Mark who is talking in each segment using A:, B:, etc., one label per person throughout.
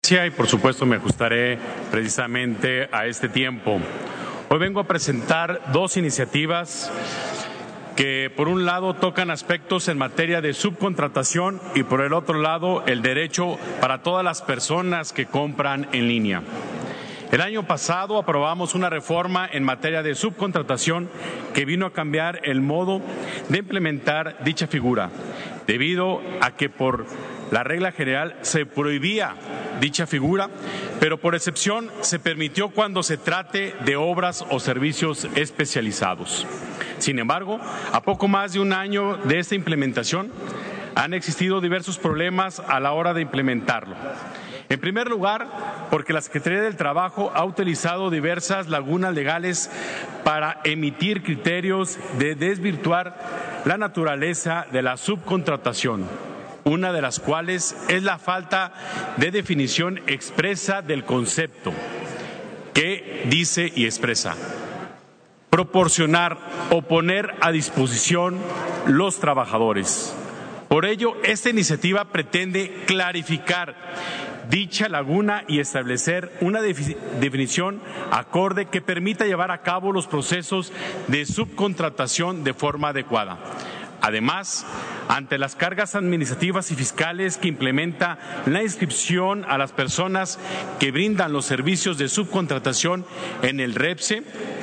A: Y por supuesto me ajustaré precisamente a este tiempo. Hoy vengo a presentar dos iniciativas que por un lado tocan aspectos en materia de subcontratación y por el otro lado el derecho para todas las personas que compran en línea. El año pasado aprobamos una reforma en materia de subcontratación que vino a cambiar el modo de implementar dicha figura, debido a que por la regla general se prohibía dicha figura, pero por excepción se permitió cuando se trate de obras o servicios especializados. Sin embargo, a poco más de un año de esta implementación, han existido diversos problemas a la hora de implementarlo. En primer lugar, porque la Secretaría del Trabajo ha utilizado diversas lagunas legales para emitir criterios de desvirtuar la naturaleza de la subcontratación, una de las cuales es la falta de definición expresa del concepto, que dice y expresa proporcionar o poner a disposición los trabajadores. Por ello, esta iniciativa pretende clarificar dicha laguna y establecer una definición acorde que permita llevar a cabo los procesos de subcontratación de forma adecuada. Además, ante las cargas administrativas y fiscales que implementa la inscripción a las personas que brindan los servicios de subcontratación en el REPSE,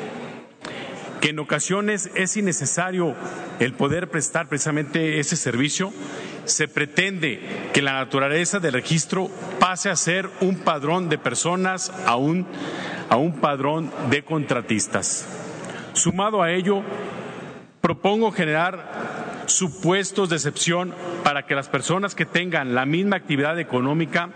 A: que en ocasiones es innecesario el poder prestar precisamente ese servicio, se pretende que la naturaleza del registro pase a ser un padrón de personas a un padrón de contratistas. Sumado a ello, propongo generar supuestos de excepción para que las personas que tengan la misma actividad económica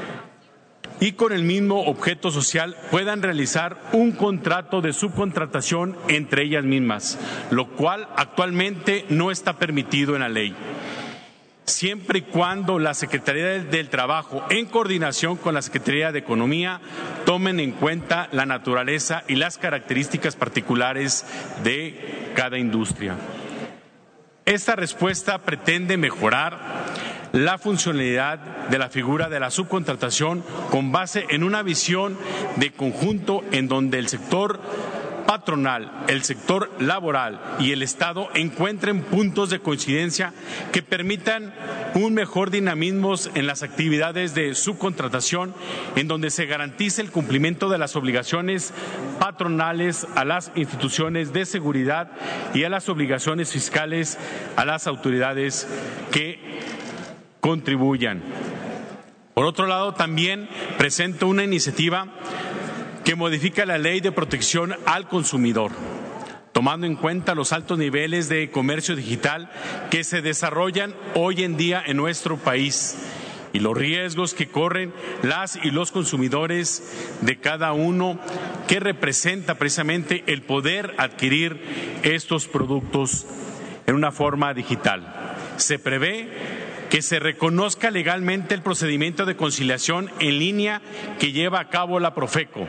A: y con el mismo objeto social puedan realizar un contrato de subcontratación entre ellas mismas, lo cual actualmente no está permitido en la ley, siempre y cuando la Secretaría del Trabajo, en coordinación con la Secretaría de Economía, tomen en cuenta la naturaleza y las características particulares de cada industria. Esta respuesta pretende mejorar la funcionalidad de la figura de la subcontratación con base en una visión de conjunto en donde el sector patronal, el sector laboral y el Estado encuentren puntos de coincidencia que permitan un mejor dinamismo en las actividades de subcontratación, en donde se garantice el cumplimiento de las obligaciones patronales a las instituciones de seguridad y a las obligaciones fiscales a las autoridades que contribuyan. Por otro lado, también presento una iniciativa que modifica la Ley de Protección al Consumidor, tomando en cuenta los altos niveles de comercio digital que se desarrollan hoy en día en nuestro país y los riesgos que corren las y los consumidores de cada uno, que representa precisamente el poder adquirir estos productos en una forma digital. Se prevé que se reconozca legalmente el procedimiento de conciliación en línea que lleva a cabo la Profeco,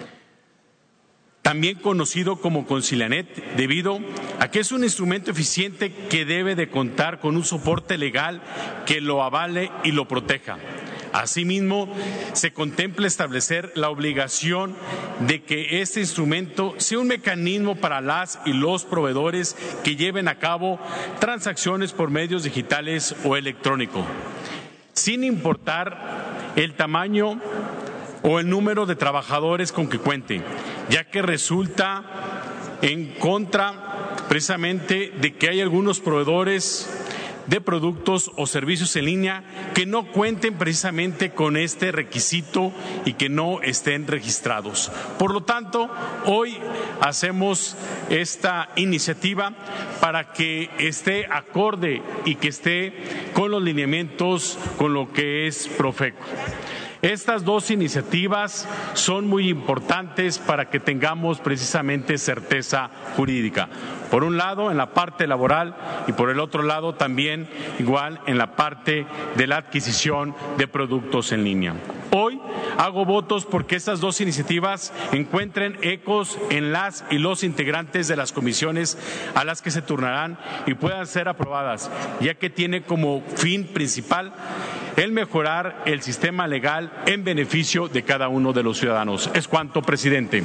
A: también conocido como Concilianet, debido a que es un instrumento eficiente que debe de contar con un soporte legal que lo avale y lo proteja. Asimismo, se contempla establecer la obligación de que este instrumento sea un mecanismo para las y los proveedores que lleven a cabo transacciones por medios digitales o electrónicos, sin importar el tamaño o el número de trabajadores con que cuente, ya que resulta en contra precisamente de que hay algunos proveedores de productos o servicios en línea que no cuenten precisamente con este requisito y que no estén registrados. Por lo tanto, hoy hacemos esta iniciativa para que esté acorde y que esté con los lineamientos con lo que es Profeco. Estas dos iniciativas son muy importantes para que tengamos precisamente certeza jurídica. Por un lado, en la parte laboral y por el otro lado también igual en la parte de la adquisición de productos en línea. Hoy hago votos porque estas dos iniciativas encuentren ecos en las y los integrantes de las comisiones a las que se turnarán y puedan ser aprobadas, ya que tiene como fin principal el mejorar el sistema legal en beneficio de cada uno de los ciudadanos. Es cuanto, presidente.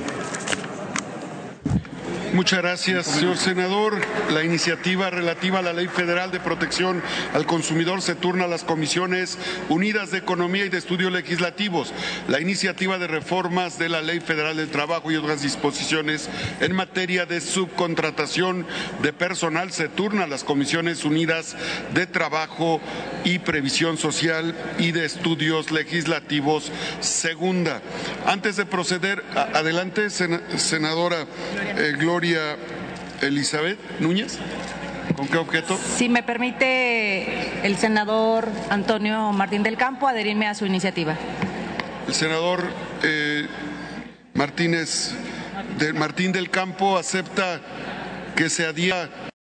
B: Muchas gracias, señor senador. La iniciativa relativa a la Ley Federal de Protección al Consumidor se turna a las Comisiones Unidas de Economía y de Estudios Legislativos. La iniciativa de reformas de la Ley Federal del Trabajo y otras disposiciones en materia de subcontratación de personal se turna a las Comisiones Unidas de Trabajo y Previsión Social y de Estudios Legislativos, segunda. Antes de proceder, adelante, senadora Gloria Elizabeth Núñez. ¿Con qué objeto?
C: Si me permite el senador Antonio Martín del Campo adherirme a su iniciativa.
B: El senador Martín del Campo acepta que se adhiera